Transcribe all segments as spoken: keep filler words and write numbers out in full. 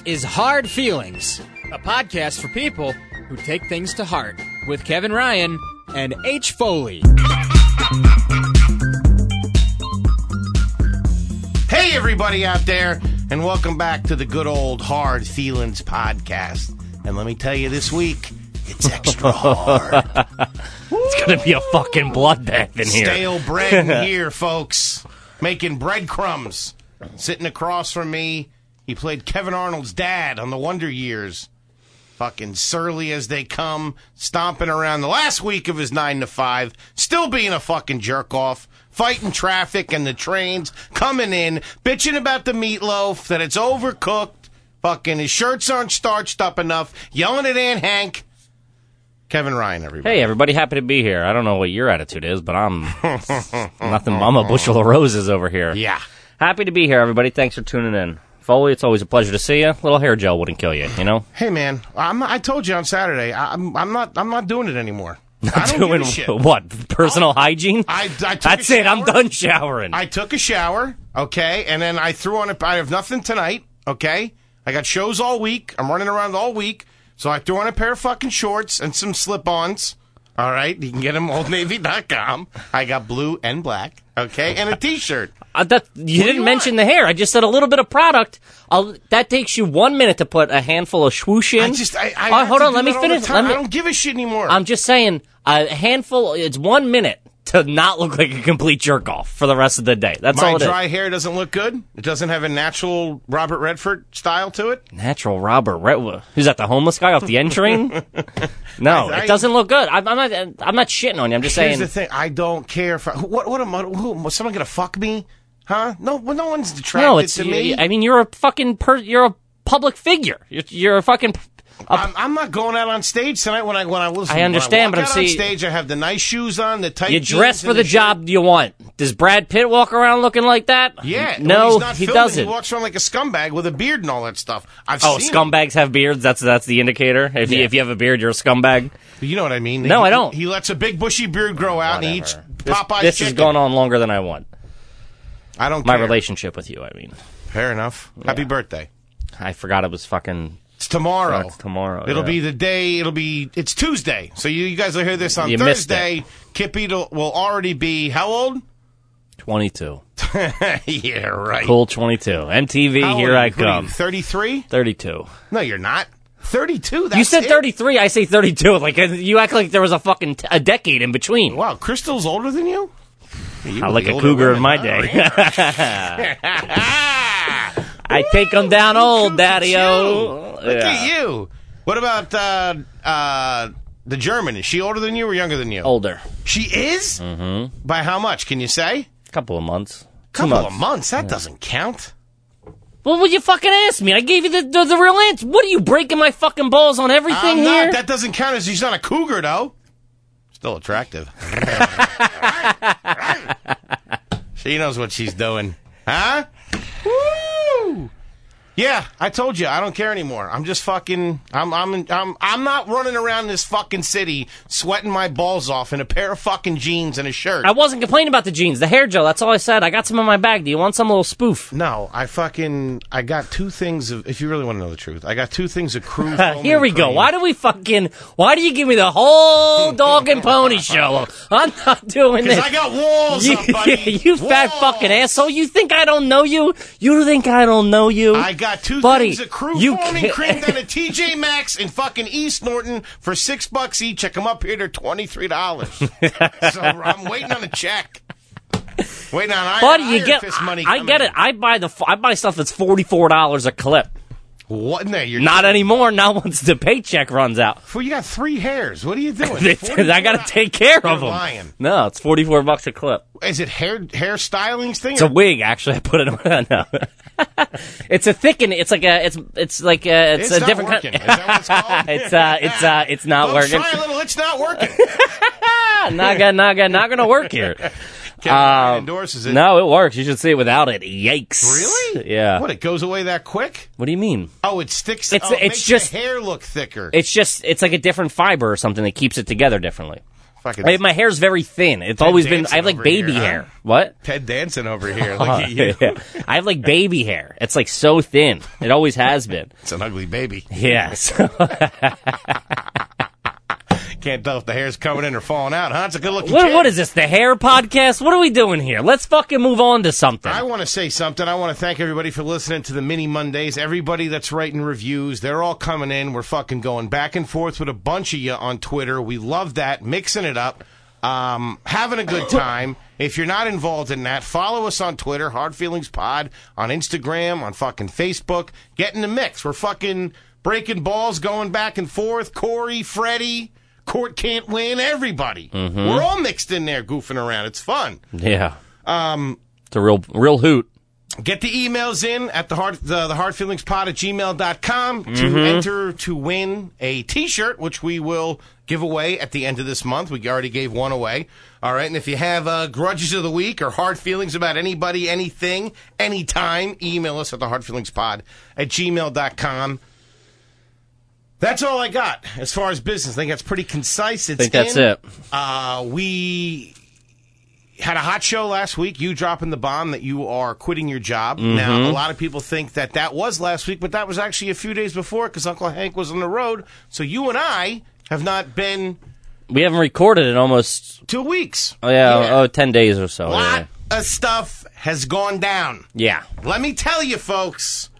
is Hard Feelings, a podcast for people who take things to heart, with Kevin Ryan and H. Foley. Hey, everybody out there, and welcome back to the good old Hard Feelings podcast. And let me tell you, this week, it's extra hard. It's going to be a fucking bloodbath in here. Stale bread in here, folks. Making breadcrumbs. Sitting across from me, he played Kevin Arnold's dad on the Wonder Years. Fucking surly as they come, stomping around the last week of his nine to five, still being a fucking jerk-off, fighting traffic and the trains, coming in, bitching about the meatloaf, that it's overcooked, fucking his shirts aren't starched up enough, yelling at Aunt Hank. Kevin Ryan, everybody. Hey, everybody, happy to be here. I don't know what your attitude is, but I'm nothing. I'm a bushel of roses over here. Yeah. Happy to be here, everybody. Thanks for tuning in. Foley, it's always a pleasure to see you. A little hair gel wouldn't kill you, you know? Hey, man, I'm, I told you on Saturday, I'm, I'm not I'm not doing it anymore. Not I don't doing give a shit. what? Personal I, hygiene? I, I took That's a it. I'm shower. done showering. I took a shower, okay, and then I threw on a... I have nothing tonight, okay? I got shows all week. I'm running around all week. So I threw on a pair of fucking shorts and some slip-ons. All right? You can get them old navy dot com. I got blue and black, okay, and a T-shirt. Uh, that, you What didn't do you mention want? the hair. I just said a little bit of product. I'll, that takes you one minute to put a handful of swoosh in. I just... I, I Oh, have hold to on. do Let me that all the finish. time. Let me, I don't give a shit anymore. I'm just saying, a handful, it's one minute to not look like a complete jerk-off for the rest of the day. That's My all it dry is. hair doesn't look good. It doesn't have a natural Robert Redford style to it. Natural Robert Redwood. Who's that, the homeless guy off the N train? No, I- I- it doesn't look good. I'm, I'm not I'm not shitting on you. I'm just Here's saying. the thing. I don't care if I, what what am I? Who, is someone gonna fuck me? Huh? No, well, no one's attracted No, it's, to me. I mean, you're a fucking, per, you're a public figure. You're, you're a fucking... A, I'm, I'm not going out on stage tonight. When I when I listen, I understand, when I but walk I'm out on see- stage, I have the nice shoes on, the tight. you jeans dress for and the shirt. job you want. Does Brad Pitt walk around looking like that? Yeah. when No, he's not he filming, doesn't. He walks around like a scumbag with a beard and all that stuff. I've Oh, seen him. scumbags have beards. That's that's the indicator. If you Yeah. if you have a beard, you're a scumbag. You know what I mean? No, He- I don't. He lets a big bushy beard grow out and he eats Whatever. This, Popeye's this chicken. has gone on longer than I want. I don't My care. relationship with you, I mean. Fair enough. Happy birthday. I forgot it was fucking... It's tomorrow. It's tomorrow, It'll yeah. be the day. It'll be. It's Tuesday. So you, you guys will hear this on You missed Thursday. Kippy will, will already be how old? twenty-two. Yeah, right. Cool twenty-two. M T V, How old here are I you? What are you, come. thirty-three? thirty-two. No, you're not. thirty-two. That's You said it? thirty-three, I say thirty-two. Like, uh, you act like there was a fucking t- a decade in between. Wow, Crystal's older than you. You I were like the a older cougar in woman, my huh? day. I take them down old, daddy-o. Look Yeah. at you. What about uh, uh, the German? Is she older than you or younger than you? Older. She is? Mm-hmm. By how much? Can you say? Couple of months. Two Couple months. of months. That doesn't count. Well, would you fucking ask me? I gave you the, the, the real answer. What are you breaking my fucking balls on everything I'm here? not. That doesn't count as she's not a cougar, though. Still attractive. She knows what she's doing. Huh? Woo! Yeah, I told you, I don't care anymore. I'm just fucking. I'm. I'm. I'm. I'm not running around this fucking city sweating my balls off in a pair of fucking jeans and a shirt. I wasn't complaining about the jeans. The hair gel, that's all I said. I got some in my bag. Do you want some little spoof? No, I fucking. I got two things of. If you really want to know the truth, I got two things of crew. foam Here and we go. cream. Why do we fucking... Why do you give me the whole dog and pony show? I'm not doing this. Because I got walls You, up, buddy. you fat Walls. fucking asshole. You think I don't know you? You think I don't know you? I got two Buddy, things of crew you foam and can't- cream down at T J Maxx in fucking East Norton for six bucks each. I come up here to twenty-three dollars. So I'm waiting on a check. Waiting on Iron, Buddy, you Iron get... Fist money I, I coming get in. it. I buy the. I buy stuff that's forty-four dollars a clip. What? No, you're Not anymore. Not once the paycheck runs out. Well, you got three hairs. What are you doing? I got to take care You're of them. lying. No, it's forty-four bucks a clip. Is it hair hair stylings thing? It's a wig, actually. I put it on. No. It's a thicken. It's like a. It's it's like a. It's, It's a not different working. kind. Is that what it's called? it's uh. It's uh. It's not Folks, working. try a little. It's not working. not gonna. Not gonna. Not gonna work here. Kevin Ryan endorses it. No, it works. You should see it without it. Yikes. Really? Yeah. What? It goes away that quick? What do you mean? Oh, it sticks. It's- oh, it it's makes just- the hair look thicker. It's just. It's like a different fiber or something that keeps it together differently. Fucking I, my hair's very thin. It's Ted always been. Danson I have like over baby here, huh? hair. What? Ted Danson over here. Look at you. Yeah. I have like baby hair. It's like so thin. It always has been. It's an ugly baby. Yes. Can't tell if the hair's coming in or falling out, huh? It's a good looking What, kid. what is this, the hair podcast? What are we doing here? Let's fucking move on to something. I want to say something. I want to thank everybody for listening to the Mini Mondays. Everybody that's writing reviews, they're all coming in. We're fucking going back and forth with a bunch of you on Twitter. We love that. Mixing it up. Um, having a good time. If you're not involved in that, follow us on Twitter, Hard Feelings Pod, on Instagram, on fucking Facebook. Get in the mix. We're fucking breaking balls, going back and forth. Corey, Freddie, Court Can't Win, everybody. Mm-hmm. We're all mixed in there goofing around. It's fun. Yeah. Um, it's a real real hoot. Get the emails in at the hard the, the hardfeelingspod at gmail dot com to Mm-hmm. enter to win a T-shirt, which we will give away at the end of this month. We already gave one away. All right, and if you have uh, grudges of the week or hard feelings about anybody, anything, anytime, email us at the hardfeelingspod at gmail dot com. That's all I got as far as business. I think that's pretty concise. It's I think that's in. it. Uh, we had a hot show last week. You dropping the bomb that you are quitting your job. Mm-hmm. Now, a lot of people think that that was last week, but that was actually a few days before because Uncle Hank was on the road. So you and I have not been We haven't recorded in almost two weeks. oh yeah, Yeah. oh ten days or so. A lot Yeah. of stuff has gone down. yeah. Let me tell you, folks.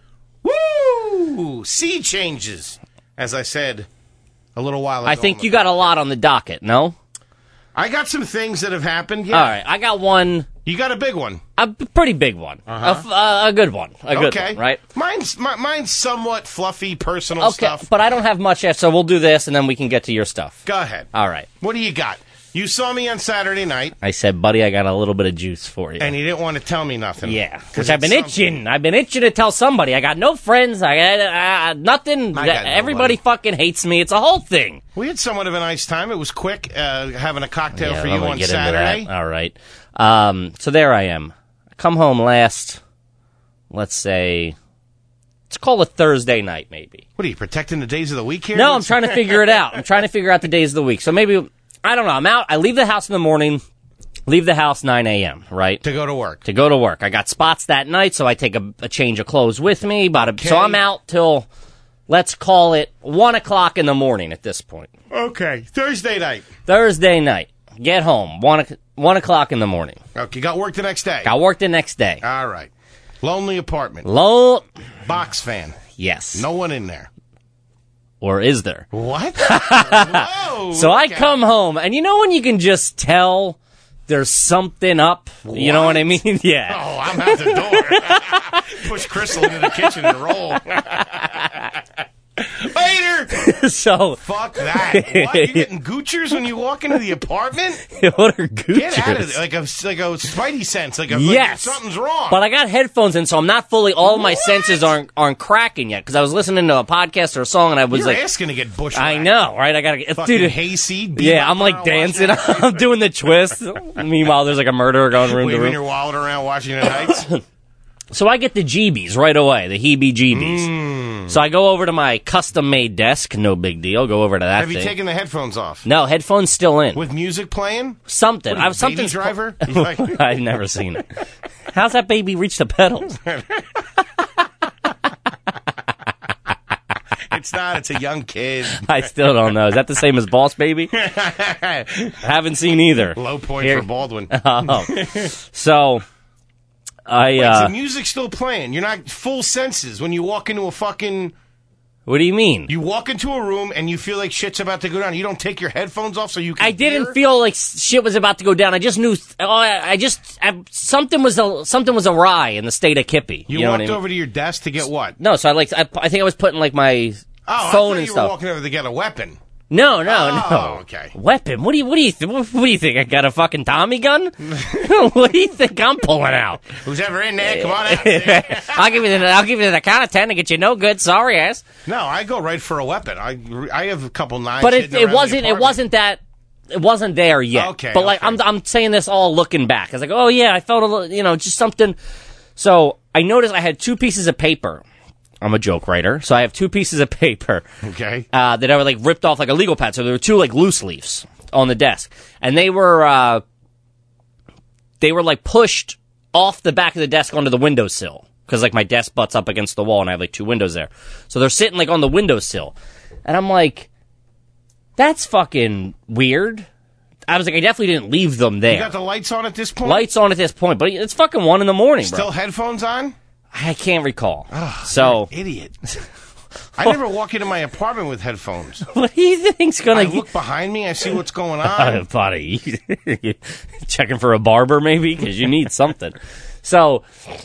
Woo! Sea changes. As I said a little while ago. I think you got a lot on the docket, no? I got some things that have happened. Yeah. All right, I got one, You got a big one. a p- pretty big one, a f- uh, a good one, a good Okay. one, right? Mine's my, mine's somewhat fluffy, personal Okay, stuff. but I don't have much yet, so we'll do this, and then we can get to your stuff. Go ahead. All right. What do you got? You saw me on Saturday night, I said, buddy, I got a little bit of juice for you. and you didn't want to tell me nothing. Yeah, 'Cause which I've been it's something- itching. I've been itching to tell somebody. I got no friends. I got uh, nothing. I got Everybody nobody. fucking hates me. It's a whole thing. We had somewhat of a nice time. It was quick, uh, having a cocktail Yeah, for I'm you gonna on get into Saturday. that. All right. Um, so there I am. I come home last, let's say, let's call it Thursday night, maybe. What are you, protecting the days of the week here? No, I'm trying to figure it out. I'm trying to figure out the days of the week. So maybe, I don't know. I'm out. I leave the house in the morning, leave the house nine a.m., right? To go to work. To go to work. I got spots that night, so I take a, a change of clothes with me. About a, So Okay. I'm out till, let's call it one o'clock in the morning at this point. Okay. Thursday night. Thursday night. Get home, one, o- one o'clock in the morning. Okay, got work the next day. Got work the next day. All right. Lonely apartment. Low, Box fan. yes. No one in there. Or is there? What? Whoa. So I look come home, and you know when you can just tell there's something up? You know what I mean? Yeah. Oh, I'm out the door. Push Crystal into the kitchen and roll. Later. So, Fuck that. What? You getting goochers when you walk into the apartment? what are goochers? Get out of there. Like a, like a spidey sense. Like, a, Yes. like something's wrong. But I got headphones in, so I'm not fully, all of my What? senses aren't aren't cracking yet, because I was listening to a podcast or a song, and I was You're like, asking to get bushwhacked. I know, right? I gotta get, Fucking dude, hayseed. yeah, I'm like dancing, I'm doing the twist. Meanwhile, there's like a murderer going room to Waving room. your wallet around Washington Heights. So I get the Jeebies right away, the heebie-jeebies. Mm. So I go over to my custom-made desk, no big deal. Go over to that Have thing. you taken the headphones off? No, headphones still in. With music playing? Something. What are you, I was something. Baby Driver? I've never seen it. How's that baby reach the pedals? It's not. It's a young kid. I still don't know. Is that the same as Boss Baby? Haven't seen either. Low point Here- for Baldwin. Oh. So I. Wait, Uh, so music's still playing. You're not full senses when you walk into a fucking. what do you mean? You walk into a room and you feel like shit's about to go down. You don't take your headphones off so you can. I didn't hear? feel like shit was about to go down. I just knew. Oh, I, I just I, something was a, something was awry in the state of Kippy. You, You, know walked what I mean? over to your desk to get what? No, so I like. I, I think I was putting like my Oh, I phone thought and you stuff. were walking over to get a weapon. No, no, Oh, no. okay. Weapon? What do you? What do you? Th- what do you think? I got a fucking Tommy gun? What do you think I'm pulling out? Who's ever in there? Come on out. I'll give you the. I'll give you the count of ten to get you no good. Sorry, ass. No, I go right for a weapon. I, I have a couple knives. But it, hidden it around the wasn't. It apartment. wasn't that. It wasn't there yet. Okay, But like okay. I'm. I'm saying this all looking back. I was like, oh yeah, I felt a little. You know, just something. So I noticed I had two pieces of paper. I'm a joke writer, so I have two pieces of paper Okay. uh, that I were like ripped off like a legal pad. So there were two like loose leaves. on the desk. And they were, uh, they were like pushed off the back of the desk onto the windowsill. Because like my desk butts up against the wall and I have like two windows there. So they're sitting like on the windowsill. And I'm like, that's fucking weird. I was like, I definitely didn't leave them there. You got the lights on at this point? Lights on at this point, but it's fucking one in the morning, bro. Still headphones on? I can't recall. Oh, so, you're an idiot. I never walk into my apartment with headphones. What do you think's gonna? I look behind me, I see what's going on. Uh, buddy, checking for a barber maybe because you need something. So,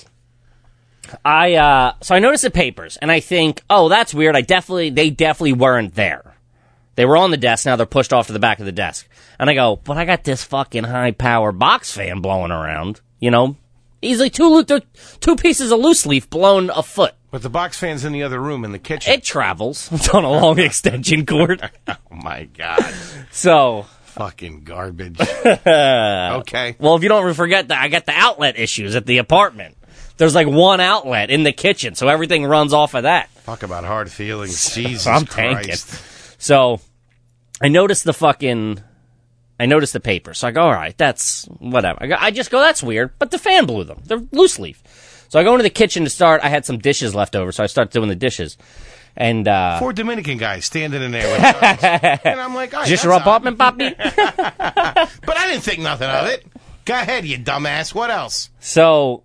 I uh, so I noticed the papers and I think, oh, that's weird. I definitely, they definitely weren't there. They were on the desk. Now they're pushed off to the back of the desk. And I go, but I got this fucking high power box fan blowing around. You know, easily two two pieces of loose leaf blown a foot. But the box fan's in the other room in the kitchen. It travels. It's on a long extension cord. Oh my god. So fucking garbage. Okay. Well, if you don't forget that, I got the outlet issues at the apartment. There's like one outlet in the kitchen, so everything runs off of that. Talk about hard feelings. Jesus I'm Christ. tanking. So I noticed the fucking. I noticed the paper, so I go, all right, that's whatever. I, go, I just go, that's weird, but the fan blew them. They're loose leaf. So I go into the kitchen to start. I had some dishes left over, so I start doing the dishes. And uh, four Dominican guys standing in there with guns. And I'm like, all right, is this your apartment, Poppy? But I didn't think nothing of it. Go ahead, you dumbass. What else? So,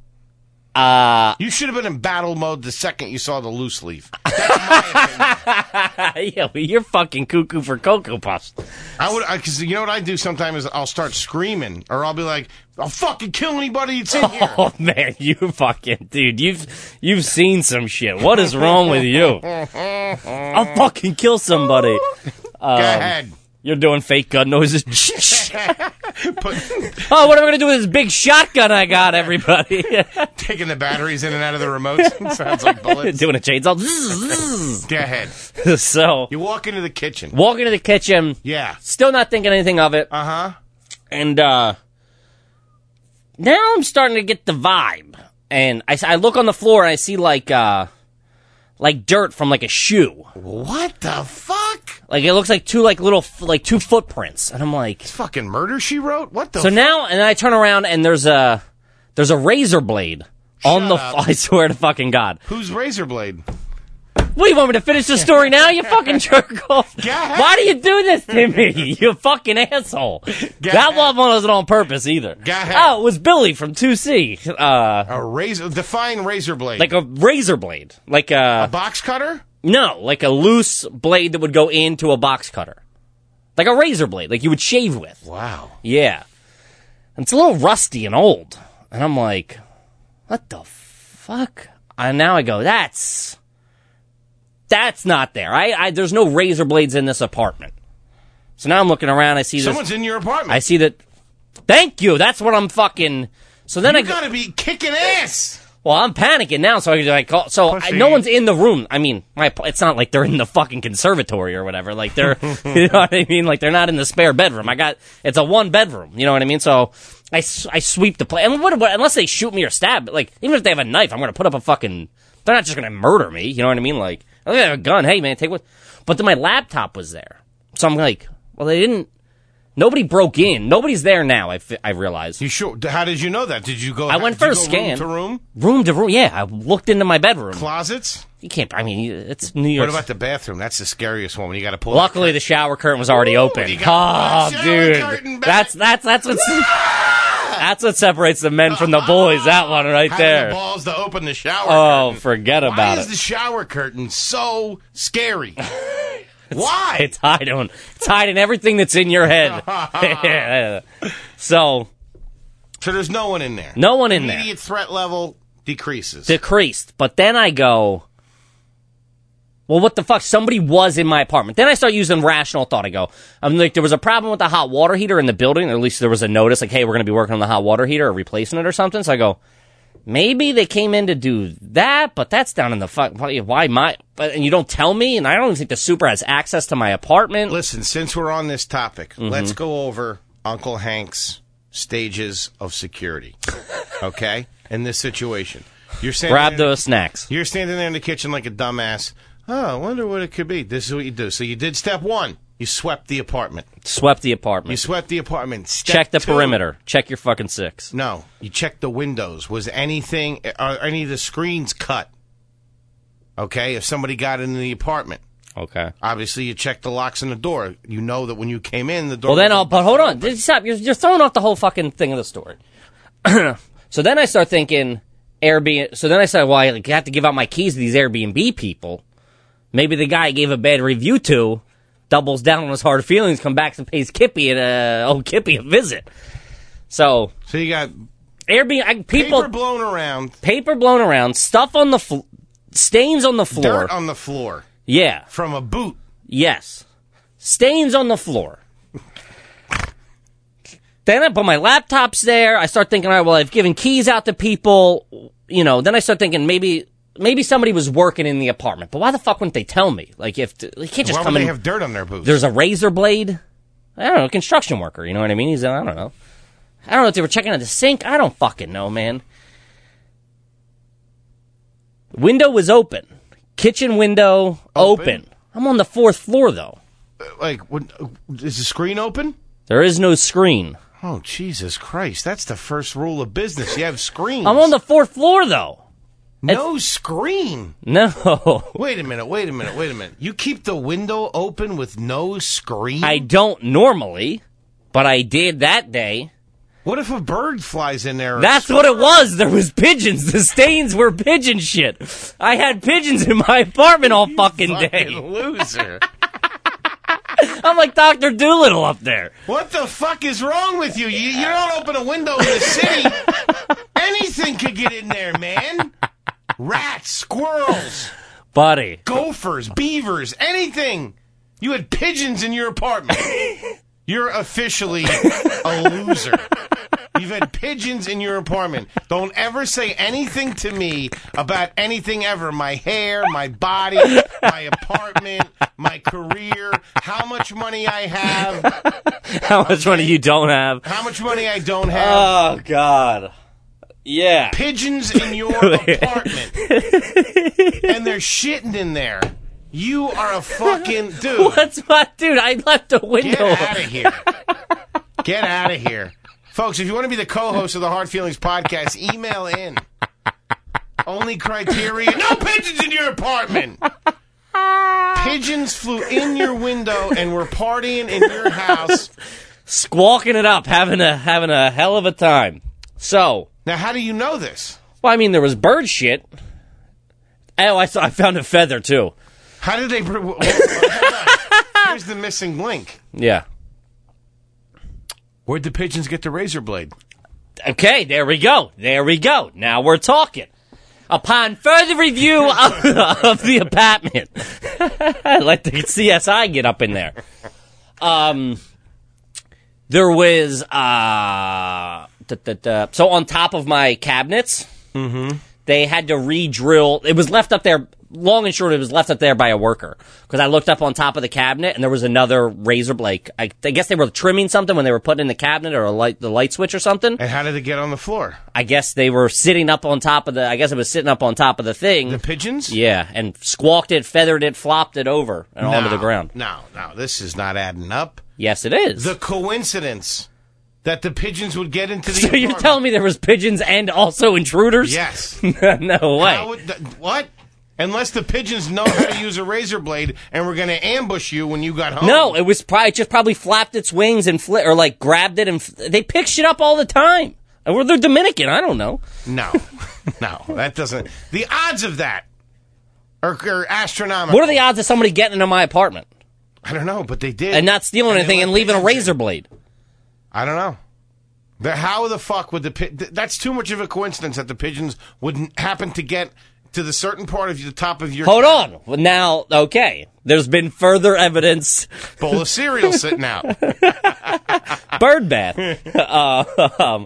uh... you should have been in battle mode the second you saw the loose leaf. That's my opinion. Yeah, well, you're fucking cuckoo for Cocoa Puffs. I would, because you know what I do sometimes is I'll start screaming, or I'll be like, I'll fucking kill anybody that's in here. Oh, man, you fucking... Dude, you've you've seen some shit. What is wrong with you? I'll fucking kill somebody. Um, Go ahead. You're doing fake gun noises. Put, oh, what am I going to do with this big shotgun I got, everybody? taking the batteries in and out of the remotes. Sounds like bullets. Doing a chainsaw. Go ahead. So, you walk into the kitchen. Walk into the kitchen. Yeah. Still not thinking anything of it. Uh-huh. And, uh... now I'm starting to get the vibe. And I, I look on the floor and I see, like, uh... like dirt from, like, a shoe. What the fuck? Like, it looks like two, like, little, like, two footprints. And I'm like... It's fucking Murder, She Wrote? What the So fuck? now, and then I turn around and there's a... There's a razor blade on the... up. I swear to fucking God. Who's Razor Blade? What, you want me to finish the story now, you fucking jerk off? Go ahead. Why do you do this to me, you fucking asshole? Go That ahead. one wasn't on purpose either. Go ahead. Oh, it was Billy from two C. Uh, A razor... Define Razor Blade. like a razor blade. Like a... a box cutter? No, like a loose blade that would go into a box cutter. Like a razor blade, like you would shave with. Wow. Yeah. And it's a little rusty and old. And I'm like, what the fuck? And now I go, that's... That's not there. I, I There's no razor blades in this apartment. So now I'm looking around, I see this... Someone's in your apartment. I see that... Thank you, that's what I'm fucking... So then you I go... gotta be kicking ass! Well, I'm panicking now, so I like call. So I, Pussy. no one's in the room. I mean, my it's not like they're in the fucking conservatory or whatever. Like they're, you know what I mean? Like they're not in the spare bedroom. I got it's a one bedroom. You know what I mean? So I, s- I sweep the place. And what, what unless they shoot me or stab? Like even if they have a knife, I'm gonna put up a fucking. They're not just gonna murder me. You know what I mean? Like I have a gun. Hey man, take what? But then my laptop was there, so I'm like, well, they didn't. Nobody broke in. Nobody's there now. I, fi- I realized. You sure? How did you know that? Did you go? I went did for you a go scan. Room to room? Room to room. Yeah, I looked into my bedroom. Closets? You can't. I mean, it's New York. What about the bathroom? That's the scariest one when you got to pull. Luckily, the shower curtain was already open. you got Oh, the shower curtain dude, back. that's that's that's what that's what separates the men from the boys. That one right Having there. the balls to open the shower. Oh, curtain. forget Why about is it. the shower curtain so scary? Why? It's hiding. It's hiding everything that's in your head. So, So there's no one in there. no one in there. Immediate threat level decreases. Decreased. But then I go, well, what the fuck? Somebody was in my apartment. Then I start using rational thought. I go, I'm like, there was a problem with the hot water heater in the building, or at least there was a notice like, hey, we're going to be working on the hot water heater or replacing it or something. So I go, maybe they came in to do that, but that's down in the fuck. Why my? But and you don't tell me, and I don't even think the super has access to my apartment. Listen, since we're on this topic, Mm-hmm. let's go over Uncle Hank's stages of security. Okay, in this situation, you're standing Grab there, those snacks. You're standing there in the kitchen like a dumbass. Oh, I wonder what it could be. This is what you do. So you did step one. You swept the apartment. Swept the apartment. You swept the apartment. Step Check the two. perimeter. Check your fucking six. No, you checked the windows. Was anything, are any of the screens cut? Okay, if somebody got into the apartment. Okay. Obviously, you checked the locks on the door. You know that when you came in, the door. Well, then was I'll, but hold on. Just Stop. You're, you're throwing off the whole fucking thing of the story. So then I start thinking Airbnb. So then I said, well, I like, have to give out my keys to these Airbnb people. Maybe the guy I gave a bad review to doubles down on his hard feelings, come back and pays Kippy and uh, oh Kippy a visit. So, so you got Airbnb I, people paper blown around, paper blown around, stuff on the fl- stains on the floor, dirt on the floor. Yeah, from a boot. Yes, stains on the floor. Then I put my laptops there. I start thinking, all right, well, I've given keys out to people. You know, then I start thinking maybe maybe somebody was working in the apartment. But why the fuck wouldn't they tell me? Like, if they can't just why come would in. They have dirt on their boots. There's a razor blade. I don't know, construction worker. You know what I mean? He's I don't know. I don't know if they were checking out the sink. I don't fucking know, man. Window was open. Kitchen window open. open. I'm on the fourth floor though. Uh, like, what, uh, is the screen open? There is no screen. Oh, Jesus Christ. That's the first rule of business. You have screens. I'm on the fourth floor, though. No it's... screen. No. Wait a minute, wait a minute, wait a minute. You keep the window open with no screen? I don't normally, but I did that day. What if a bird flies in there? That's what it was. There was pigeons. The stains were pigeon shit. I had pigeons in my apartment all fucking, fucking day. Loser. I'm like Doctor Doolittle up there. What the fuck is wrong with you? You, you don't open a window in the city. Anything could get in there, man. Rats, squirrels, buddy, gophers, beavers, anything. You had pigeons in your apartment. You're officially a loser. You've had pigeons in your apartment. Don't ever say anything to me about anything ever. My hair, my body, my apartment, my career, how much money I have. How much okay. money you don't have. How much money I don't have. Oh, God. Yeah. Pigeons in your apartment. And they're shitting in there. You are a fucking dude. What's my dude? I left the window. Get out of here. Get out of here. Folks, if you want to be the co-host of the Hard Feelings podcast, email in. Only criteria, no pigeons in your apartment. Pigeons flew in your window and were partying in your house. Squawking it up, having a having a hell of a time. So. Now, how do you know this? Well, I mean, there was bird shit. Oh, I, saw, I found a feather, too. How did they... Well, hold on. Here's the missing link. Yeah. Where'd the pigeons get the razor blade? Okay, there we go. There we go. Now we're talking. Upon further review of, of the apartment, let the C S I get up in there. Um, there was, uh, da, da, da. So on top of my cabinets, mm-hmm. they had to re-drill. It was left up there. Long and short, it was left up there by a worker. Because I looked up on top of the cabinet, and there was another razor blade. I, I guess they were trimming something when they were putting in the cabinet, or a light, the light switch or something. And how did it get on the floor? I guess they were sitting up on top of the, I guess it was sitting up on top of the thing. The pigeons? Yeah, and squawked it, feathered it, flopped it over, and no, onto the ground. No, no, this is not adding up. Yes, it is. The coincidence that the pigeons would get into the So apartment. you're telling me there was pigeons and also intruders? Yes. No way. How would the, what? Unless the pigeons know how to use a razor blade and were going to ambush you when you got home. No, it was probably just probably flapped its wings and fli- or like grabbed it and fl- they pick shit up all the time. Or they're Dominican, I don't know. No, no, that doesn't. The odds of that are, are astronomical. What are the odds of somebody getting into my apartment? I don't know, but they did. And not stealing and anything and leaving a razor blade. I don't know. The, how the fuck would the pi- that's too much of a coincidence that the pigeons wouldn't happen to get to the certain part of the top of your... Hold on. Well, now, okay. There's been further evidence. Bowl of cereal sitting out. Bird bath. uh, um,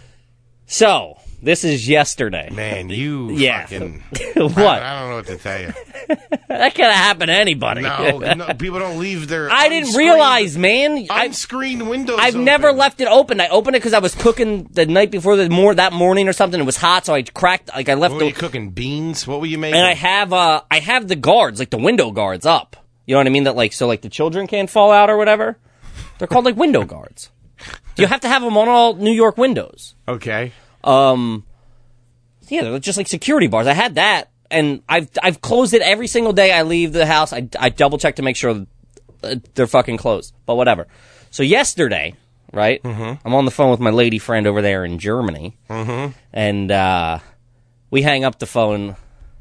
so, this is yesterday. Man, you yeah. fucking... What? I, I don't know what to tell you. That could have happened to anybody. No, no, people don't leave their... I didn't realize, man. Unscreened windows I've open. never left it open. I opened it because I was cooking the night before the mor- that morning or something. It was hot, so I cracked... Like I left. What were the, you cooking? Beans? What were you making? And I have, uh, I have the guards, like the window guards, up. You know what I mean? That like so like the children can't fall out or whatever. They're called like window guards. You have to have them on all New York windows. Okay. Um, yeah, they're just like security bars. I had that, and I've I've closed it every single day I leave the house. I, I double check to make sure they're fucking closed. But whatever. So yesterday, right? Mm-hmm. I'm on the phone with my lady friend over there in Germany, mm-hmm. and uh, we hang up the phone,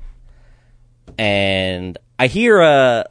and I hear a.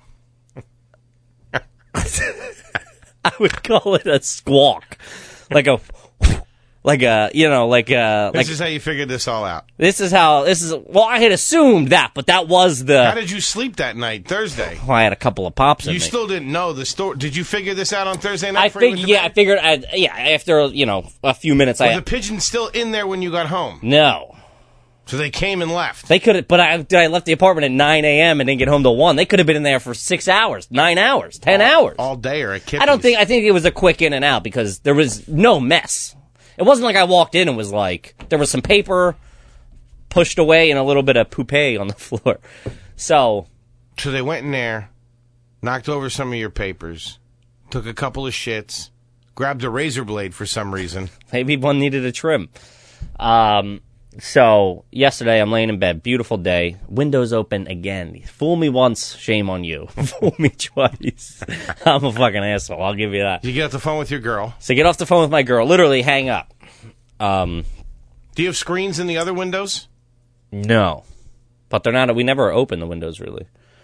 I would call it a squawk, like a, like a, you know, like a. This like, is how you figured this all out. This is how this is. Well, I had assumed that, but that was the. How did you sleep that night, Thursday? Well, I had a couple of pops. In You me. still didn't know the story. Did you figure this out on Thursday night? I before you figured. went to Yeah, I bed? figured. I'd, yeah, after you know a few minutes, Were I the pigeons still in there when you got home? no. So they came and left. They could have, but I, I left the apartment at nine a.m. and didn't get home till one. They could have been in there for six hours, nine hours, ten hours. All day or a kitten. I don't think, I think it was a quick in and out because there was no mess. It wasn't like I walked in and was like, there was some paper pushed away and a little bit of poupée on the floor. So. So they went in there, knocked over some of your papers, took a couple of shits, grabbed a razor blade for some reason. Maybe one needed a trim. Um, So, yesterday I'm laying in bed, beautiful day, windows open again. Fool me once, shame on you. Fool me twice. I'm a fucking asshole, I'll give you that. You get off the phone with your girl. So get off the phone with my girl, literally hang up. Um, Do you have screens in the other windows? no. But they're not, we never open the windows, really.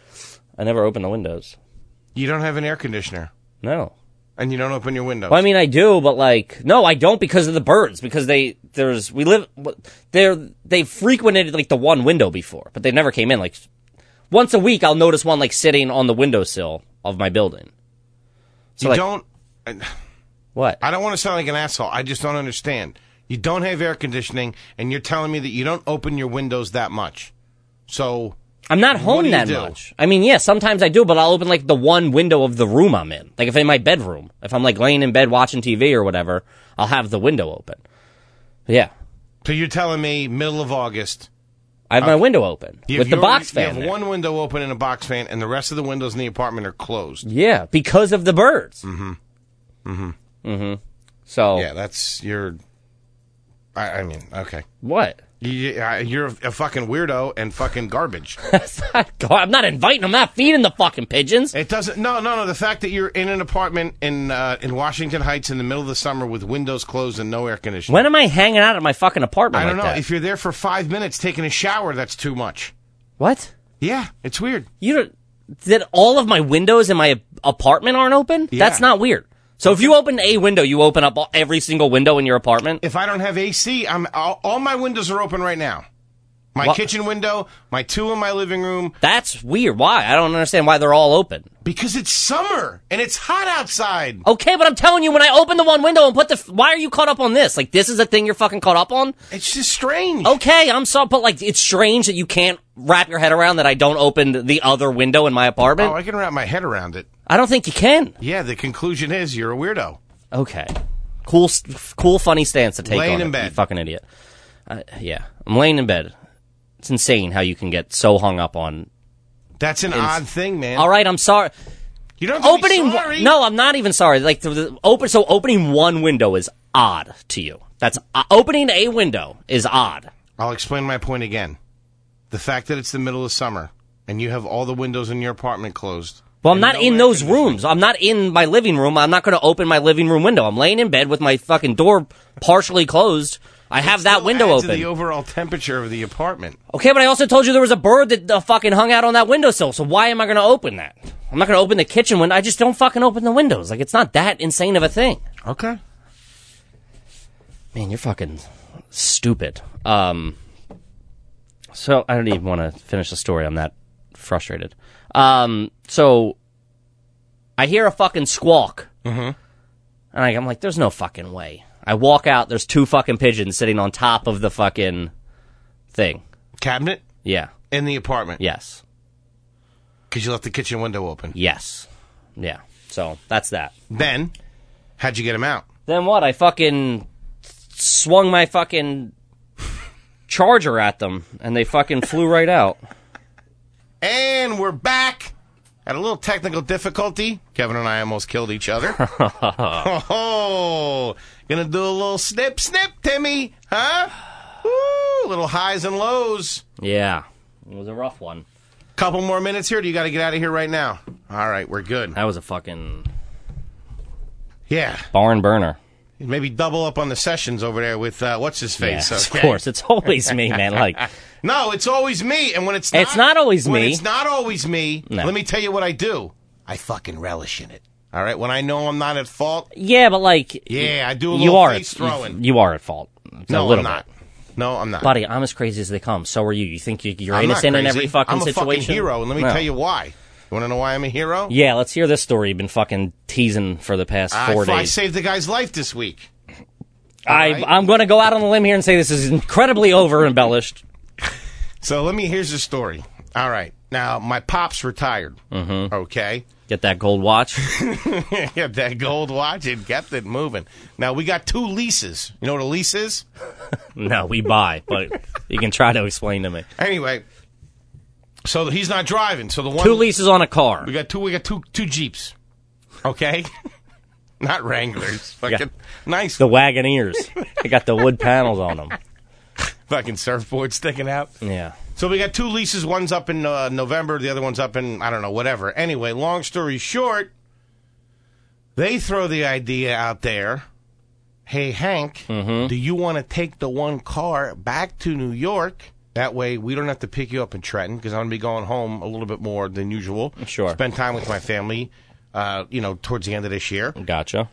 I never open the windows. You don't have an air conditioner. No. And you don't open your windows. Well, I mean, I do, but like, no, I don't because of the birds. Because they, there's, we live, they're, they've frequented like the one window before, but they never came in. Like, once a week, I'll notice one like sitting on the windowsill of my building. So, you like, don't. what? I don't want to sound like an asshole. I just don't understand. You don't have air conditioning, and you're telling me that you don't open your windows that much. So. I'm not What home do you that do? much. I mean, yeah, sometimes I do, but I'll open like the one window of the room I'm in. Like if in my bedroom, if I'm like laying in bed watching T V or whatever, I'll have the window open. Yeah. So you're telling me middle of August. I have my window open You with have the your- box You fan have there. one window open and a box fan, and the rest of the windows in the apartment are closed. Yeah, because of the birds. Mm-hmm. Mm-hmm. Mm-hmm. So. Yeah, that's your. I, I mean, okay. What? You, uh, you're a, a fucking weirdo and fucking garbage. That's not, I'm not inviting them. I'm not feeding the fucking pigeons. It doesn't. No, no, no. The fact that you're in an apartment in uh, in Washington Heights in the middle of the summer with windows closed and no air conditioning. When am I hanging out at my fucking apartment I don't like know. that? If you're there for five minutes taking a shower, that's too much. What? Yeah, it's weird. You don't, that all of my windows in my apartment aren't open? Yeah. That's not weird. So if you open a window, you open up all, every single window in your apartment? If I don't have A C, I'm all, all my windows are open right now. My What? kitchen window, my two in my living room. That's weird. Why? I don't understand why they're all open. Because it's summer and it's hot outside. Okay, but I'm telling you, when I open the one window and put the... Why are you caught up on this? Like, this is a thing you're fucking caught up on? It's just strange. Okay, I'm sorry, but like, it's strange that you can't wrap your head around that I don't open the other window in my apartment. Oh, I can wrap my head around it. I don't think you can. Yeah, the conclusion is you're a weirdo. Okay. Cool, cool, funny stance to take Laying on in it, bed. you fucking idiot. Uh, yeah, I'm laying in bed. It's insane how you can get so hung up on. That's an odd thing, man. All right, I'm sorry. You don't have to be Opening sorry. no, I'm not even sorry. Like the, the open, so opening one window is odd to you. That's uh, opening a window is odd. I'll explain my point again. The fact that it's the middle of summer and you have all the windows in your apartment closed. Well, I'm and not no in air those conditioning. rooms. I'm not in my living room. I'm not going to open my living room window. I'm laying in bed with my fucking door partially closed. I have that Still window adds to open. the overall temperature of the apartment. Okay, but I also told you there was a bird that uh, fucking hung out on that windowsill, so why am I going to open that? I'm not going to open the kitchen window. I just don't fucking open the windows. Like, it's not that insane of a thing. Okay. Man, you're fucking stupid. Um, so, I don't even want to finish the story. I'm that frustrated. Um, so, I hear a fucking squawk. Mm-hmm. And I, I'm like, there's no fucking way. I walk out, there's two fucking pigeons sitting on top of the fucking thing. Cabinet Yeah. in the apartment. Yes. Because you left the kitchen window open. Yes. Yeah. So, that's that. Then, how'd you get him out? Then what? I fucking swung my fucking charger at them, and they fucking flew right out. And we're back. Had a little technical difficulty. Kevin and I almost killed each other. Oh, gonna do a little snip, snip, Timmy, huh? Woo, little highs and lows. Yeah, it was a rough one. Couple more minutes here. Do you got to get out of here right now? All right, we're good. That was a fucking Yeah, barn burner. maybe double up on the sessions over there with uh, what's his face. Yeah, Okay? of course, it's always me, man. Like, No, it's always me, and when it's not, It's not always when me. It's not always me. No. Let me tell you what I do. I fucking relish in it. All right, when I know I'm not at fault. yeah, but like, Yeah, I do a you little are face at, throwing. You, you are at fault. It's no, a little I'm not. bit. No, I'm not. Buddy, I'm as crazy as they come. So are you. You think you, you're I'm not innocent in crazy. every fucking I'm a situation? fucking hero, and let me No. tell you why. You want to know why I'm a hero? Yeah, let's hear this story you've been fucking teasing for the past I, four I days. saved the guy's life this week. I, right. I'm going to go out on a limb here and say this is incredibly over embellished. So let me. Here's the story. All right. Now my pop's retired. Mm-hmm. Okay. Get that gold watch. Yeah, that gold watch, it kept it moving. Now we got two leases. You know what a lease is? No, we buy, but you can try to explain to me. Anyway, so he's not driving. So the one Two leases on a car. we got two. We got two two Jeeps. Okay. Not Wranglers. Fucking Yeah. nice. The Wagoneers. They got the wood panels on them. Fucking surfboard sticking out. Yeah. So we got two leases. One's up in uh, November. The other one's up in, I don't know, whatever. Anyway, long story short, they throw the idea out there. Hey, Hank, Mm-hmm. do you want to take the one car back to New York? That way we don't have to pick you up in Trenton because I'm going to be going home a little bit more than usual. Sure. Spend time with my family, uh, you know, towards the end of this year. Gotcha.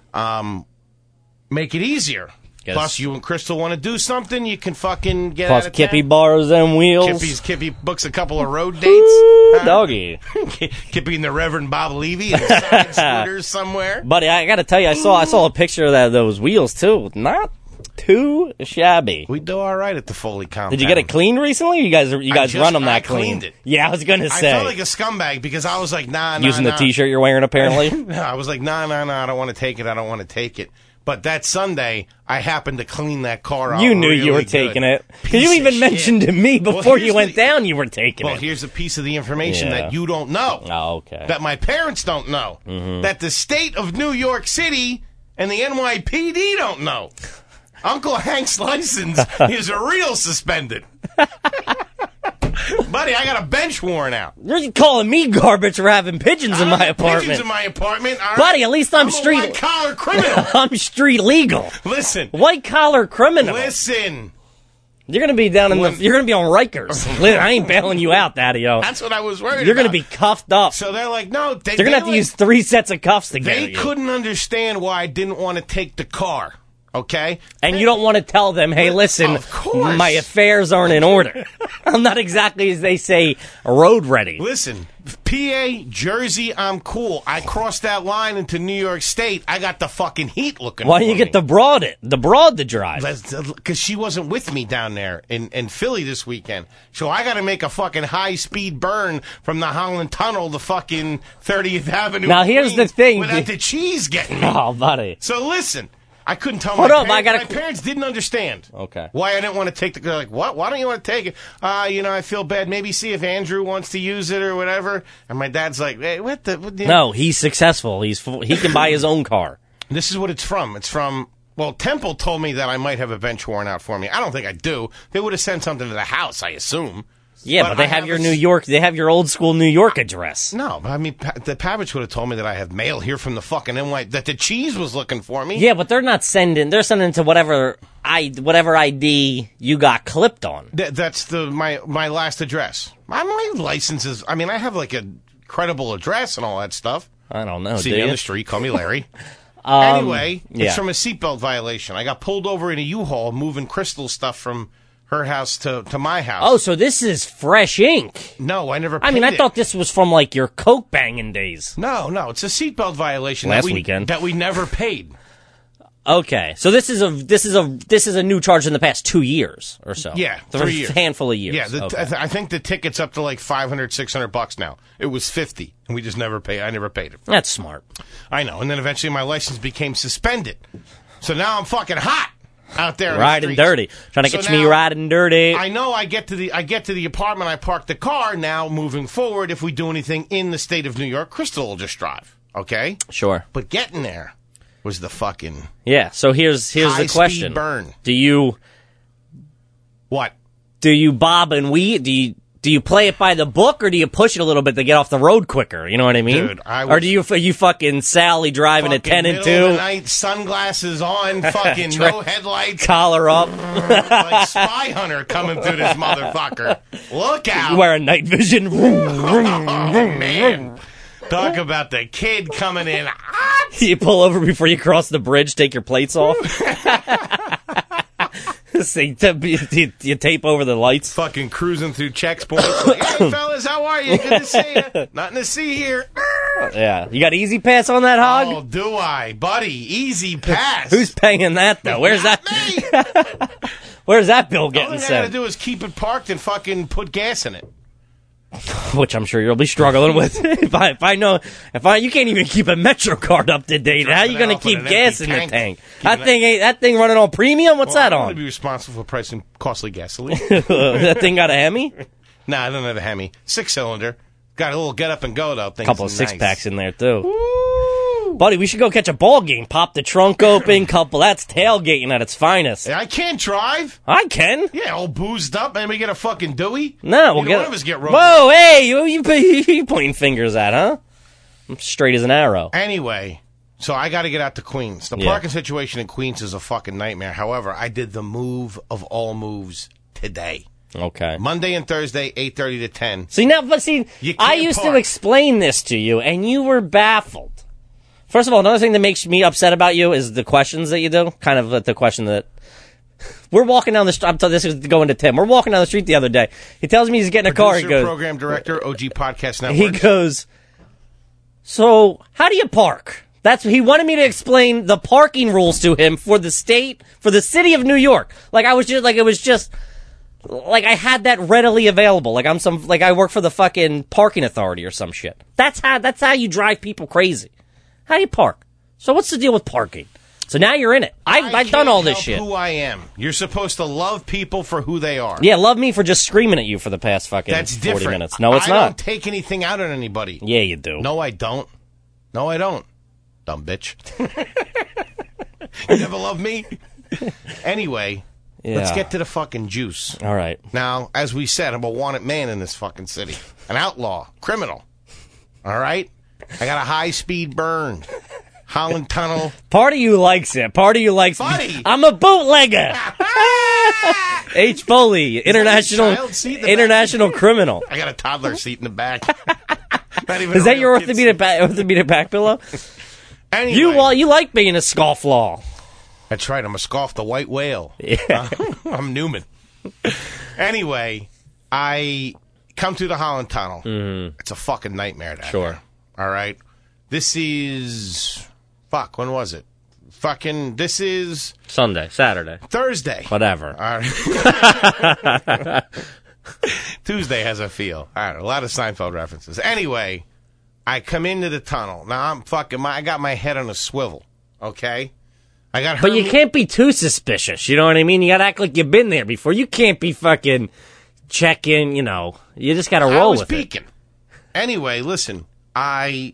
Make it easier. Yes. Plus, you and Crystal want to do something, you can fucking get Plus, out of Kippy town. borrows them wheels. Kippy's, Kippy books a couple of road dates. Ooh, Huh? doggy. Kippy and the Reverend Bob Levy and side scooters somewhere. Buddy, I got to tell you, I saw I saw a picture of that, those wheels, too. Not too shabby. We do all right at the Foley compound. Did you get it cleaned recently? You guys, you I guys just- run them that I clean. cleaned it. Yeah, I was gonna I say. felt like a scumbag because I was like, nah, nah, Using nah. the T-shirt you're wearing, apparently. No, I was like, nah, nah, nah, I don't want to take it. I don't want to take it. But that Sunday, I happened to clean that car out. You knew really you were good. taking it. 'Cause Piece you of even shit. mentioned to me Well, before you here's went the- down you were taking Well, it. here's a piece of the information Yeah. that you don't know. Oh, okay. That my parents don't know. Mm-hmm. That the state of New York City and the N Y P D don't know. Uncle Hank's license is a real suspended. Buddy, I got a bench worn out. You're calling me garbage for having pigeons in I my don't have apartment. Pigeons in my apartment. all right? Buddy, at least I'm I'm street- a white collar criminal. I'm street legal. Listen, White collar criminal. listen. You're gonna be down in When- the. You're gonna be on Rikers. Listen, I ain't bailing you out, Daddy-o. That's what I was worried You're gonna about. be cuffed up. So they're like, no, they, They're gonna they have to like- use three sets of cuffs to get They you. couldn't understand why I didn't want to take the car. Okay, And you don't want to tell them, hey, listen, Of course. my affairs aren't in order. I'm not exactly, as they say, road ready. Listen, P A, Jersey, I'm cool. I crossed that line into New York State. I got the fucking heat looking. Why for don't you me. get the broad it, the broad to drive? Because she wasn't with me down there in, in Philly this weekend. So I got to make a fucking high speed burn from the Holland Tunnel to fucking thirtieth Avenue. Now, here's Queens the thing. Without the cheese getting me. Oh, buddy. So listen, I couldn't tell Hold my up, parents. I gotta- My parents didn't understand. Okay. Why I didn't want to take the. They're like, what? Why don't you want to take it? Uh, you know, I feel bad. Maybe see if Andrew wants to use it or whatever. And my dad's like, hey, what the? What the No, he's successful. He's full, he can buy his own car. This is what it's from. It's from. Well, Temple told me that I might have a bench worn out for me. I don't think I do. They would have sent something to the house, I assume. Yeah, But but, they I have have your a New s- York. They have your old school New York address. No, but I mean, pa- the Pavich would have told me that I have mail here from the fucking N Y. That the cheese was looking for me. Yeah, but they're not sending. They're sending to whatever I whatever I D you got clipped on. Th- that's the my my last address. My, my license is. I mean, I have like a credible address and all that stuff. I don't know. See do me on you? the street. Call me Larry. Um, anyway, yeah. it's from a seatbelt violation. I got pulled over in a U-Haul moving Crystal stuff from her house to, to my house. Oh, so this is fresh ink. no, I never. Paid I mean, I it. thought this was from like your coke banging days. No, no, it's a seatbelt violation Last that we, weekend. that we never paid. Okay, so this is a this is a this is a new charge in the past two years or so. Yeah, For three a years. handful of years. Yeah, the, Okay. I, th- I think the ticket's up to like five hundred, six hundred bucks now. It was fifty, and we just never paid. I never paid it. That's smart. I know, and then eventually my license became suspended. So now I'm fucking hot. out there. In riding the streets. dirty, trying to So get me now, riding dirty. I know I get to the I get to the apartment. I park the car. Now moving forward, if we do anything in the state of New York, Crystal will just drive. Okay, Sure. but getting there was the fucking Yeah. So here's here's high the question: speed burn. Do you What? do you bob and weave? Do you do you play it by the book, or do you push it a little bit to get off the road quicker? You know what I mean? Dude, I or was- do you you fucking Sally driving at ten and Middle of the two, night, sunglasses on, fucking no headlights, collar up, like Spy Hunter coming through this motherfucker. Look out! wearing night vision? Oh, man. Talk about the kid coming in. You pull over before you cross the bridge, take your plates off. So you, t- you, you tape over the lights. Fucking cruising through checkpoints. Like, hey, fellas, how are you? Good to see you. Nothing to see here. Yeah, you got easy pass on that hog? Oh, do I? Buddy, easy pass. Who's paying that though? Where's Not that? me. Where's that bill All getting I gotta sent? do is keep it parked and fucking put gas in it. Which I'm sure you'll be struggling with. if I if I know if I you can't even keep a Metro card up to date. How you Dropping gonna it off in keep an gas in empty the tank. tank? Keeping That it- thing ain't that thing running on premium? What's Well, that I'm on? going to be responsible for pricing costly gasoline. That thing got a Hemi? Nah, I don't have a Hemi. Six cylinder. Got a little get up and go though. A couple of six nice. packs in there too. Buddy, we should go catch a ball game. Pop the trunk open, couple. That's tailgating at its finest. I can't drive. I can. Yeah, all boozed up, and we get a fucking Dewey. No, we'll Neither get. one of us get road. Whoa, hey, you you, you pointing fingers at, huh? I'm straight as an arrow. Anyway, so I got to get out to Queens. The Yeah. parking situation in Queens is a fucking nightmare. However, I did the move of all moves today. Okay. Monday and Thursday, eight thirty to ten. See now, but see, You I can't used to park. explain this to you, and you were baffled. First of all, another thing that makes me upset about you is the questions that you do. Kind of the question that we're walking down the street. I'm telling this is going to Tim. We're walking down the street the other day. He tells me he's getting a car. He Producer, goes. program director, O G Podcast He Network. goes. So how do you park? That's he wanted me to explain the parking rules to him for the state, for the city of New York. Like I was just like it was just. Like I had that readily available. Like I'm some like I work for the fucking parking authority or some shit. That's how that's how you drive people crazy. How do you park? So what's the deal with parking? So now you're in it. I, I I've done all this help shit. Who I am. You're supposed to love people for who they are. Yeah, love me for just screaming at you for the past fucking That's forty different. minutes. No, it's I not. don't take anything out on anybody. Yeah, you do. No, I don't. No, I don't. Dumb bitch. You never love me. Anyway, let's Yeah. get to the fucking juice. All right. Now, as we said, I'm a wanted man in this fucking city. An outlaw. Criminal. All right? I got a high-speed burn. Holland Tunnel. Part of you likes it. Part of you likes Buddy. I'm a bootlegger. H. Foley, international child seat in the international criminal. I got a toddler seat in the back. Not even Is a that real your kid orthopedic back, orthopedic back pillow? seat. Anyway, You well, you like being a scofflaw. That's right. I'm a scoff the white whale. Yeah. I'm Newman. Anyway, I come through the Holland Tunnel. Mm-hmm. It's a fucking nightmare down Sure. there. All right. This is fuck. When was it? Fucking. This is Sunday, Saturday, Thursday. whatever. All right. Tuesday has a feel. All right. A lot of Seinfeld references. Anyway, I come into the tunnel. Now I'm fucking. My, I got my head on a swivel. Okay. I got. But you Hermie- can't be too suspicious. You know what I mean? You gotta act like you've been there before. You can't be fucking checking. You know, you just gotta I roll was with it. peeking. Anyway, listen. I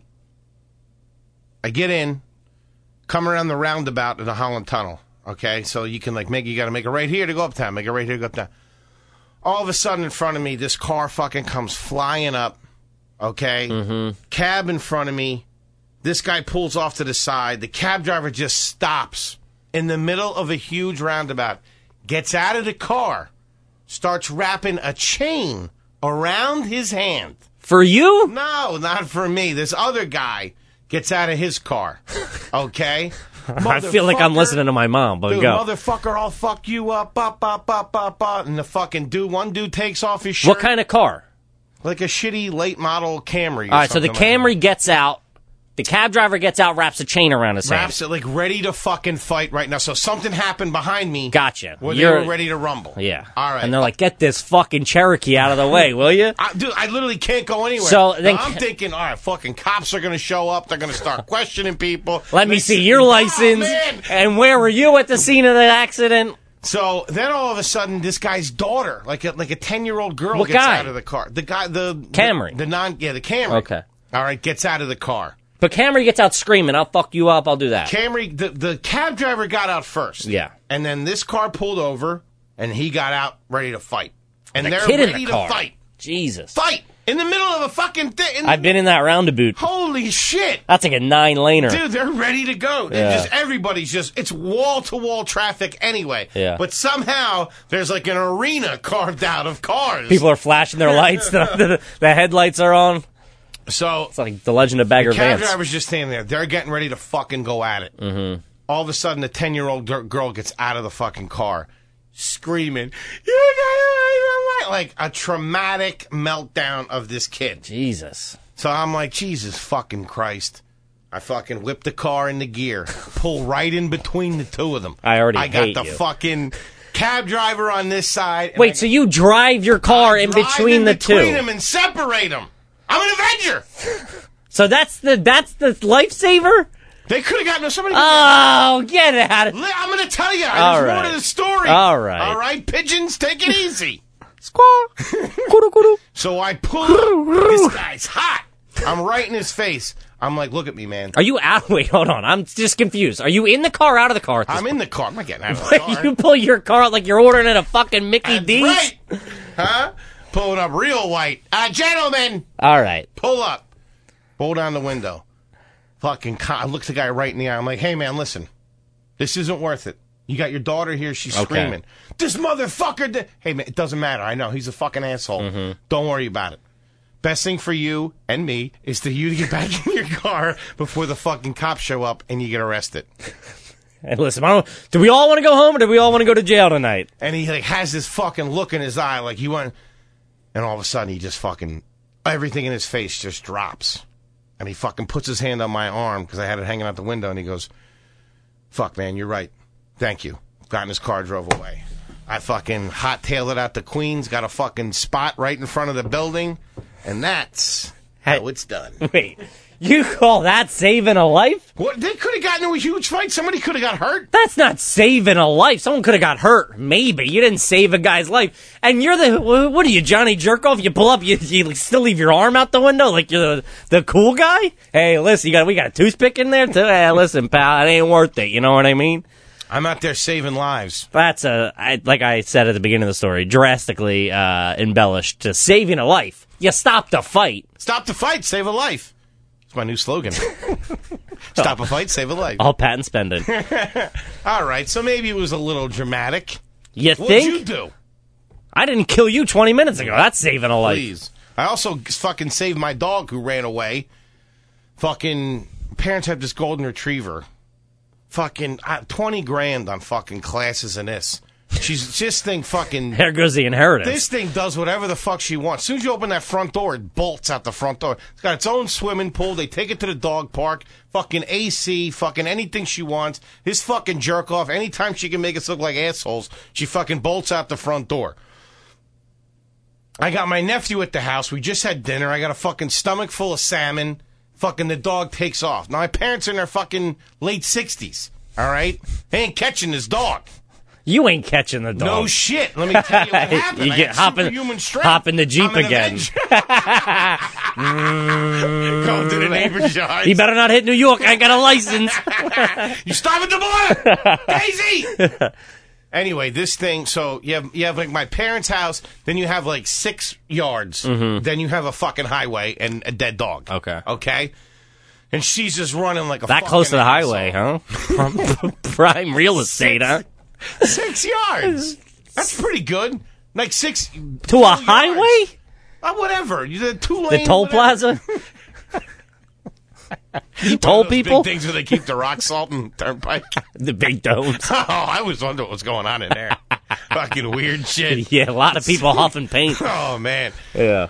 I get in, come around the roundabout in the Holland Tunnel. Okay, so you can like make you got to make it right here to go uptown. Make it right here to go uptown. All of a sudden, in front of me, this car fucking comes flying up. Okay, mm-hmm. Cab in front of me. This guy pulls off to the side. The cab driver just stops in the middle of a huge roundabout. Gets out of the car, starts wrapping a chain around his hand. For you? No, not for me. This other guy gets out of his car. Okay? I feel like I'm Motherfucker. listening to my mom, but Dude, go. motherfucker, I'll fuck you up, up, up, up, up, up. And the fucking dude, one dude takes off his shirt. What kind of car? Like a shitty late model Camry. Or All right, so the something like Camry gets out, The cab driver gets out, wraps a chain around his hand. Wraps it like ready to fucking fight right now. So something happened behind me. Gotcha. Where You're, they were ready to rumble. Yeah. All right. And they're like, get this fucking Cherokee out of the way, will you? I, dude, I literally can't go anywhere. So then, now, I'm thinking, all right, fucking cops are going to show up. They're going to start questioning people. Let they me see say, your oh, license. Man. And where were you at the scene of the accident? So then all of a sudden, this guy's daughter, like a like a ten year old girl, What gets guy? out of the car. The guy, the Camry. the, the non, yeah, the Camry. Okay. All right, gets out of the car. But Camry gets out screaming, I'll fuck you up, I'll do that. Camry, the the cab driver got out first. Yeah. And then this car pulled over, and he got out ready to fight. And The they're kid in ready the to car. fight. Jesus. Fight in the middle of a fucking thing. I've been in that roundabout. Holy shit. That's like a nine-laner. Dude, they're ready to go. They're Yeah. just everybody's just it's wall to wall traffic anyway. Yeah. But somehow there's like an arena carved out of cars. People are flashing their lights. the, the, the headlights are on. so It's like the Legend of Bagger the cab Vance. driver's just standing there. They're getting ready to fucking go at it. Mm-hmm. All of a sudden, the ten year old girl gets out of the fucking car, screaming, "You gotta like a traumatic meltdown of this kid." Jesus. So I'm like, Jesus fucking Christ. I fucking whip the car into gear, pull right in between the two of them. I already I got hate the you. fucking cab driver on this side. and Wait, I so you drive your car in drive between in the between two? them and separate them. I'm an Avenger. So that's the that's the lifesaver? They could have gotten somebody. Oh, get out of Li- I'm going to tell you. All There's right. more to the story. All right. All right, pigeons, take it easy. Squawk. Kudu, kudu. So I pull up. This guy's hot. I'm right in his face. I'm like, look at me, man. Are you out? Wait, hold on. I'm just confused. Are you in the car or out of the car? At this I'm in the car. I'm not getting out of the Wait, car. you pull your car out like you're ordering at a fucking Mickey That's D's? right. Huh? Pulling up real white. Uh, gentlemen, All right. pull up. Roll down the window. Fucking, co- I look the guy right in the eye. I'm like, hey, man, listen. This isn't worth it. You got your daughter here. She's Okay. screaming. This motherfucker did. Hey, man, it doesn't matter. I know. He's a fucking asshole. Mm-hmm. Don't worry about it. Best thing for you and me is for you to get back in your car before the fucking cops show up and you get arrested. And listen, I don't, do we all want to go home or do we all want to go to jail tonight? And he like has this fucking look in his eye like you want. And all of a sudden he just fucking, everything in his face just drops. And he fucking puts his hand on my arm because I had it hanging out the window and he goes, fuck, man, you're right. Thank you. Got in his car, drove away. I fucking hot-tailed it out to Queens, got a fucking spot right in front of the building, and that's how it's done. Wait, you call that saving a life? What? They could have gotten into a huge fight. Somebody could have got hurt. That's not saving a life. Someone could have got hurt. Maybe. You didn't save a guy's life. And you're the, what are you, Johnny Jerkoff? You pull up, you, you still leave your arm out the window like you're the, the cool guy? Hey, listen, you got we got a toothpick in there too? Hey, listen, pal, it ain't worth it. You know what I mean? I'm out there saving lives. That's a, I, like I said at the beginning of the story, drastically uh, embellished to saving a life. You stop the fight. Stop the fight, save a life. It's my new slogan. Stop a fight, save a life. All patent spending. All right, so maybe it was a little dramatic. You What'd think? you do? I didn't kill you twenty minutes ago. That's saving a life. Please. I also fucking saved my dog who ran away. Fucking parents have this golden retriever. Fucking uh, twenty grand on fucking classes and this. She's this thing fucking. There goes the inheritance. This thing does whatever the fuck she wants. As soon as you open that front door, it bolts out the front door. It's got its own swimming pool. They take it to the dog park. Fucking A C. Fucking anything she wants. This fucking jerk off. Anytime she can make us look like assholes, she fucking bolts out the front door. I got my nephew at the house. We just had dinner. I got a fucking stomach full of salmon. Fucking the dog takes off. Now, my parents are in their fucking late sixties. All right? They ain't catching this dog. You ain't catching the dog. No shit. Let me tell you what happened. You I get had hop in- superhuman strength. hop in the Jeep I'm an again. Avenger. Go to the neighbor's yard. He better not hit New York. I ain't got a license. You stop at the border, Daisy. Anyway, this thing. So you have you have like my parents' house. Then you have like six yards. Mm-hmm. Then you have a fucking highway and a dead dog. Okay. Okay. And she's just running like a That fucking close to the asshole. highway, huh? From prime real estate, huh? Six yards. That's pretty good. Like six To a two yards. highway? Uh, whatever. You the two The lane. toll whatever. plaza? You One toll of those people? Big things where they keep the rock salt and turnpike. The big domes. Oh, I was wondering what's going on in there. Fucking weird shit. Yeah, a lot of people huffing paint. Oh man. Yeah.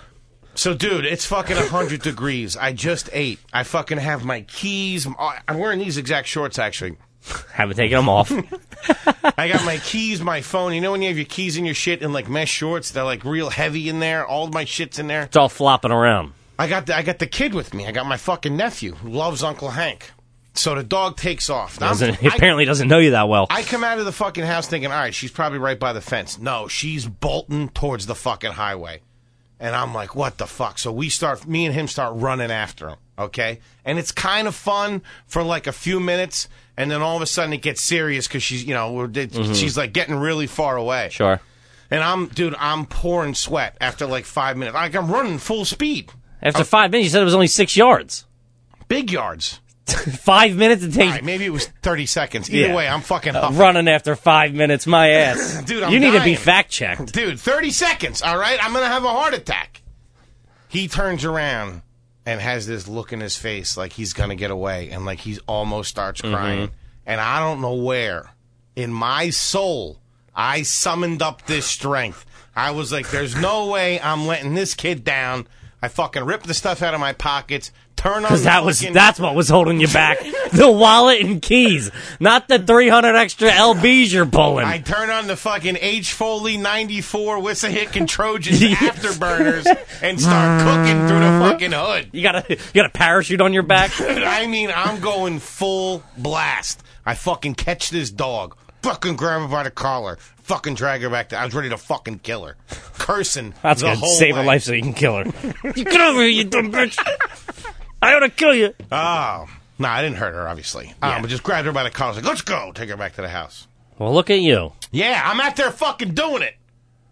So, dude, it's fucking one hundred degrees. I just ate. I fucking have my keys. I'm wearing these exact shorts, actually. Haven't taken them off. I got my keys, my phone. You know when you have your keys in your shit in, like, mesh shorts? They're, like, real heavy in there. All of my shit's in there. It's all flopping around. I got the, I got the kid with me. I got my fucking nephew who loves Uncle Hank. So the dog takes off. Now, Doesn't, he apparently doesn't know you that well. I come out of the fucking house thinking, all right, she's probably right by the fence. No, she's bolting towards the fucking highway. And I'm like, what the fuck? So we start, me and him start running after him, okay? And it's kind of fun for like a few minutes, and then all of a sudden it gets serious because she's, you know, we're, mm-hmm. she's like getting really far away. Sure. And I'm, dude, I'm pouring sweat after like five minutes. Like I'm running full speed. After I'm, five minutes, you said it was only six yards. Big yards. Five minutes it takes. Right, maybe it was thirty seconds. Either yeah. way, I'm fucking uh, running after five minutes. My ass, dude. I'm you need dying. to be fact checked, dude. Thirty seconds. All right, I'm gonna have a heart attack. He turns around and has this look in his face like he's gonna get away, and like he almost starts crying. Mm-hmm. And I don't know where in my soul I summoned up this strength. I was like, "There's no way I'm letting this kid down." I fucking ripped the stuff out of my pockets. Turn on because that was fucking... that's what was holding you back. The wallet and keys, not the three hundred extra L Bs you're pulling. I turn on the fucking H. Foley ninety-four Wissahickon Trojans afterburners and start cooking through the fucking hood. You got a you got a parachute on your back. I mean, I'm going full blast. I fucking catch this dog, fucking grab her by the collar, fucking drag her back there. I was ready to fucking kill her, cursing. That's the good. whole Save way. her life so you can kill her. You get over here, you dumb bitch. I ought to kill you. Oh. No, I didn't hurt her, obviously. Yeah. Um, but just grabbed her by the collar. Like, let's go. Take her back to the house. Well, look at you. Yeah, I'm out there fucking doing it.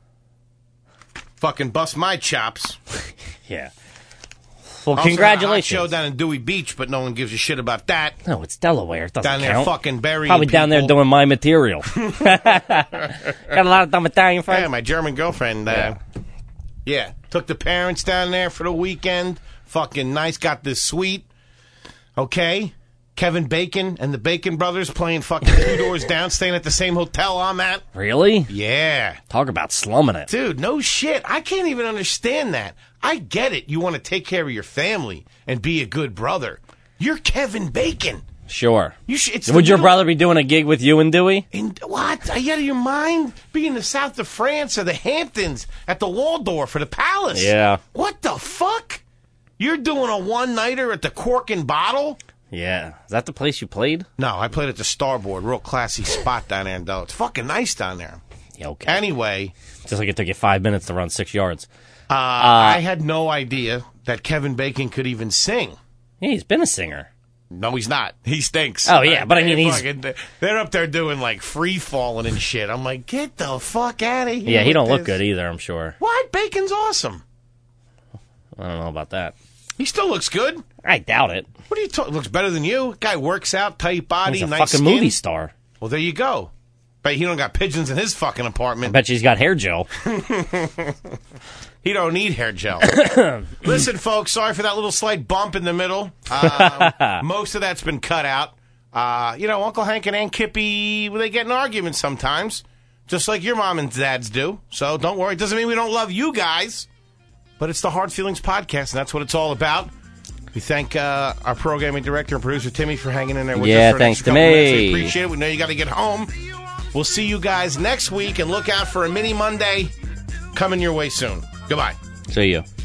Fucking bust my chops. Yeah. Well, also congratulations. Had a hot show down in Dewey Beach, but no one gives a shit about that. No, it's Delaware. It doesn't down there count. fucking burying Probably people. down there doing my material. Got a lot of dumb Italian friends. Yeah, my German girlfriend. Uh, yeah. yeah. Took the parents down there for the weekend. Fucking nice. Got this suite. Okay. Kevin Bacon and the Bacon Brothers playing fucking two doors down, staying at the same hotel I'm at. Really? Yeah. Talk about slumming it. Dude, no shit. I can't even understand that. I get it. You want to take care of your family and be a good brother. You're Kevin Bacon. Sure. You sh- it's Would your middle- brother be doing a gig with you and Dewey? In, what? Are you out of your mind? Be in the south of France or the Hamptons at the Waldorf or the Palace. Yeah. What the fuck? You're doing a one-nighter at the Cork and Bottle? Yeah. Is that the place you played? No, I played at the Starboard. Real classy spot down there in Dulles. It's fucking nice down there. Yeah, okay. Anyway. Just like it took you five minutes to run six yards. Uh, uh, I had no idea that Kevin Bacon could even sing. Yeah, he's been a singer. No, he's not. He stinks. Oh, yeah, but I mean, he's... Fucking, they're up there doing, like, free-falling and shit. I'm like, get the fuck out of here. Yeah, he don't this. look good either, I'm sure. What? Bacon's awesome. I don't know about that. He still looks good. I doubt it. What are you talking? Looks better than you. Guy works out, tight body, He's a nice fucking skin. movie star. Well, there you go. Bet he don't got pigeons in his fucking I apartment. bet you he's got hair gel. He don't need hair gel. Listen, folks, sorry for that little slight bump in the middle. Uh, most of that's been cut out. Uh, you know, Uncle Hank and Aunt Kippy, well, they get in arguments sometimes, just like your mom and dads do. So don't worry. It doesn't mean we don't love you guys. But it's the Hard Feelings Podcast, and that's what it's all about. We thank uh, our programming director and producer, Timmy, for hanging in there with yeah, us for an thanks extra to couple me. minutes. We appreciate it. We know you got to get home. We'll see you guys next week, and look out for a mini Monday coming your way soon. Goodbye. See you.